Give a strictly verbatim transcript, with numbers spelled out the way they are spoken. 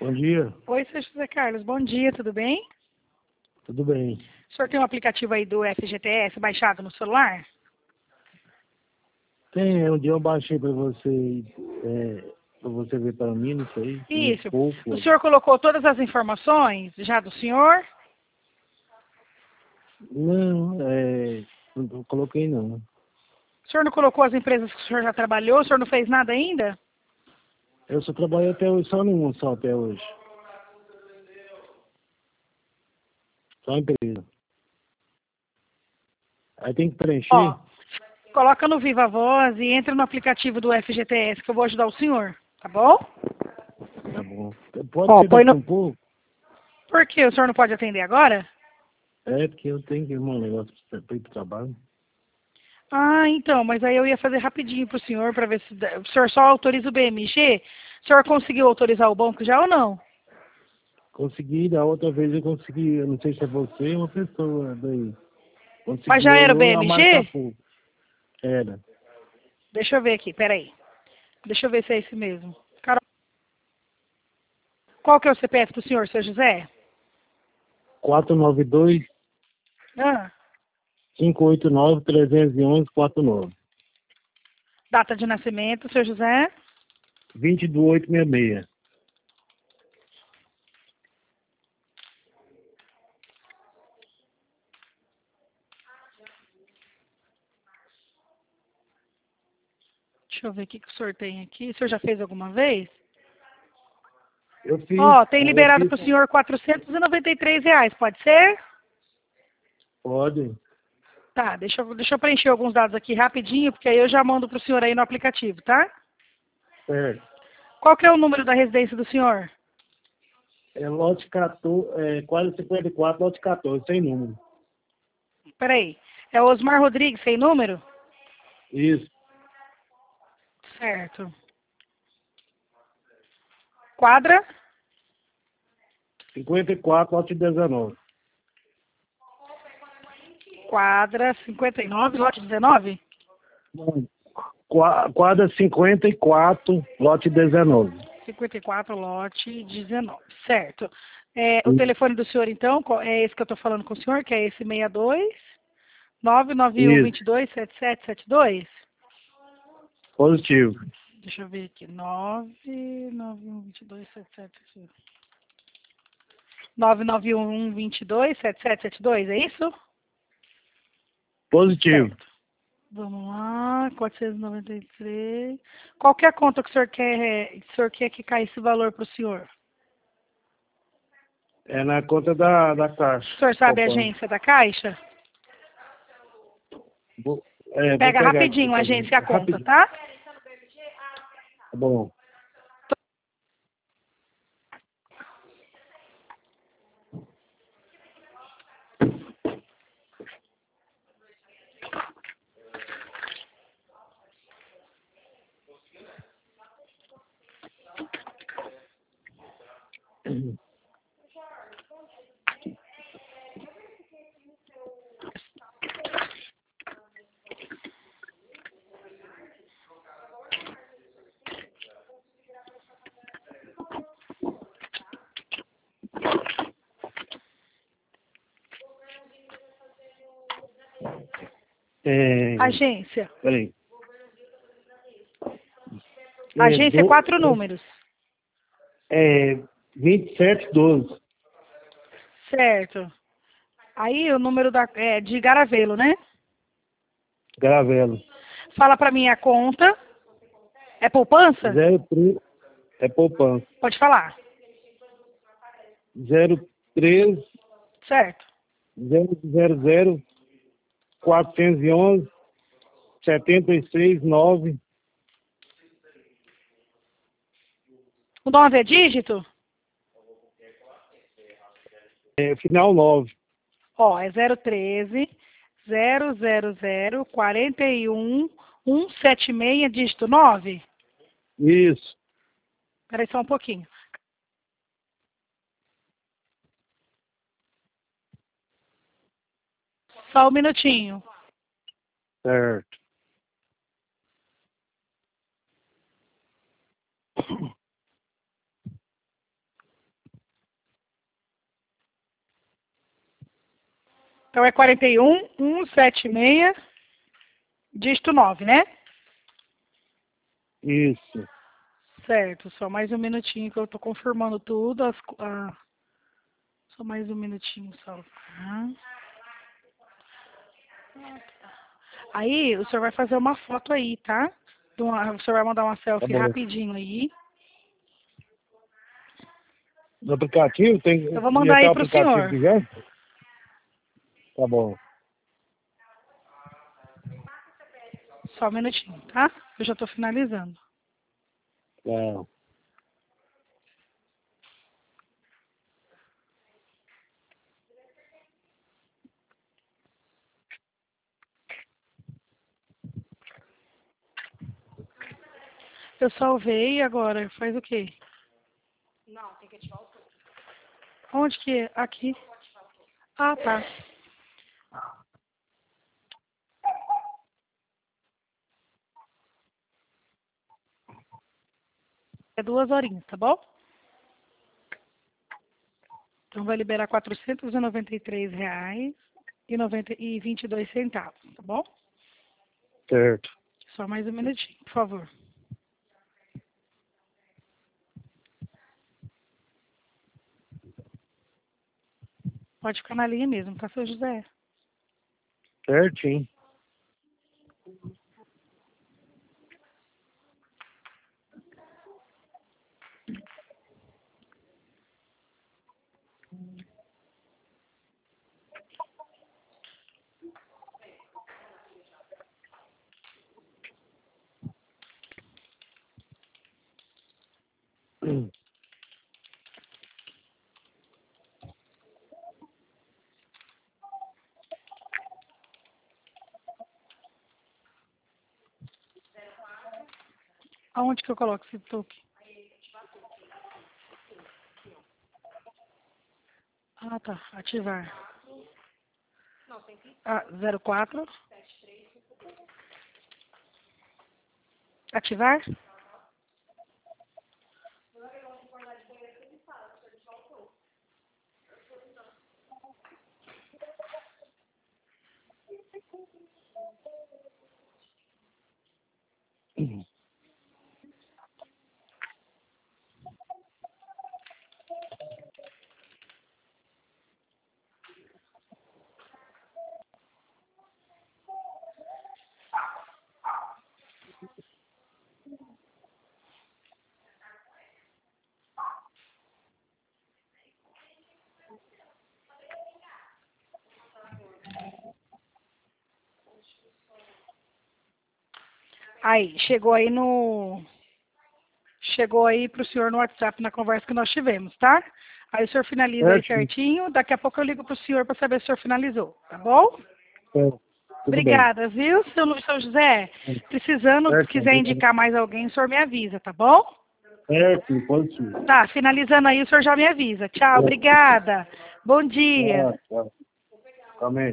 Bom dia. Oi, seu José Carlos, bom dia, tudo bem? Tudo bem. O senhor tem um aplicativo aí do F G T S baixado no celular? Tem, um dia eu baixei para você, é, para você ver para mim, não sei, muito Isso. pouco. O senhor colocou todas as informações já do senhor? Não, é, não coloquei não. O senhor não colocou as empresas que o senhor já trabalhou? O senhor não fez nada ainda? Eu só trabalhei até hoje, só numa só até hoje. Só empresa. Aí tem que preencher? Ó, coloca no Viva Voz e entra no aplicativo do F G T S que eu vou ajudar o senhor, tá bom? Tá bom. Pode Ó, ser põe daqui no... um pouco? Por quê? O senhor não pode atender agora? É, porque eu tenho que ir um negócio para ir para o trabalho. Ah, então, mas aí eu ia fazer rapidinho pro senhor para ver se dá- o senhor só autoriza o B M G. O senhor conseguiu autorizar o banco já ou não? Consegui, da outra vez eu consegui, eu não sei se é você ou uma pessoa daí. Mas já Conseguiu era o eu marcar B M G? pouco. Era. Deixa eu ver aqui, peraí. Deixa eu ver se é esse mesmo. Carol, qual que é o C P F do senhor, seu José? quatro nove dois, Ah, cinco oito nove, três um um, quatro nove. data de nascimento, seu José? vinte do oito sessenta e seis. Deixa eu ver o que, que o senhor tem aqui. O senhor já fez alguma vez? Eu fiz, Ó, tem aí eu liberado fiz, para o senhor quatrocentos e noventa e três reais, pode ser? pode. Tá, deixa eu, deixa eu preencher alguns dados aqui rapidinho, porque aí eu já mando para o senhor aí no aplicativo, tá? Certo. Qual que é o número da residência do senhor? É lote quatorze, é, quase cinquenta e quatro, lote quatorze, sem número. Peraí, é Osmar Rodrigues, sem número? Isso. Certo. Quadra? cinquenta e quatro, lote dezenove. Quadra cinquenta e nove, lote dezenove? Não, qua- Quadra cinquenta e quatro, lote dezenove. cinquenta e quatro, lote dezenove. Certo. É, o Isso. telefone do senhor, então, qual- é esse que eu estou falando com o senhor, que é esse sessenta e dois, nove nove um, Isso. dois dois, sete sete sete dois? Positivo. Deixa eu ver aqui. nove nove um, dois dois, sete sete sete dois. nove nove um, dois dois, sete sete sete dois, é isso? Positivo. Certo. Vamos lá, quatrocentos e noventa e três. Qual que é a conta que o senhor quer, que o senhor quer que caia esse valor para o senhor? É na conta da, da Caixa. O senhor sabe a Poupança. agência da Caixa? Vou, é, vou Pega pegar aqui rapidinho a pra mim. agência e a conta, Rapidinho. tá? Tá bom. É, Agência. peraí. É, Agência, do, quatro números. é vinte e sete doze. Certo. Aí o número da, é, de Garavelo, né? Gravelo. Fala pra mim a conta. É poupança? zero três, é poupança. Pode falar. zero três, Certo. zero zero zero, quatrocentos e onze, setenta e seis, nove. O nove é dígito? É, final nove. Ó, é zero treze, zero zero zero, quarenta e um, cento e setenta e seis, dígito nove? Isso. Espera aí só um pouquinho. Só um minutinho. Certo. Então é quarenta e um, cento e setenta e seis, dígito nove, né? Isso. Certo, só mais um minutinho que eu tô confirmando tudo. As, ah, só mais um minutinho só. Ah. Aí, o senhor vai fazer uma foto aí, tá? De uma- O senhor vai mandar uma Tá selfie bom. rapidinho aí. No aplicativo tem. Eu vou E mandar até aí o pro aplicativo senhor. quiser? Tá bom. Só um minutinho, tá? Eu já tô finalizando. Tá. Eu salvei agora. Faz o quê? Não, tem que ativar o topo. Onde que é? Aqui. Ah, tá. É duas horinhas, tá bom? Então vai liberar quatrocentos e noventa e três reais e noventa e vinte e dois centavos, tá bom? Certo. Só mais um minutinho, por favor. Pode ficar na linha mesmo, tá, seu José? Certinho. Aonde que eu coloco esse toque? Ah, tá. Ativar. Ah, zero quatro. Ativar? Aí, chegou aí no... Chegou aí pro senhor no WhatsApp na conversa que nós tivemos, tá? Aí o senhor finaliza aí Certinho. certinho. Daqui a pouco eu ligo pro senhor para saber se o senhor finalizou, tá bom? Certo. Tudo bem. Obrigada, viu, seu, Lu- seu José? Precisando, se Certo. quiser indicar mais alguém, o senhor me avisa, tá bom? Certo, positivo. Tá, finalizando aí, o senhor já me avisa. Tchau, obrigada. Bom dia. Tchau, tchau. Amém.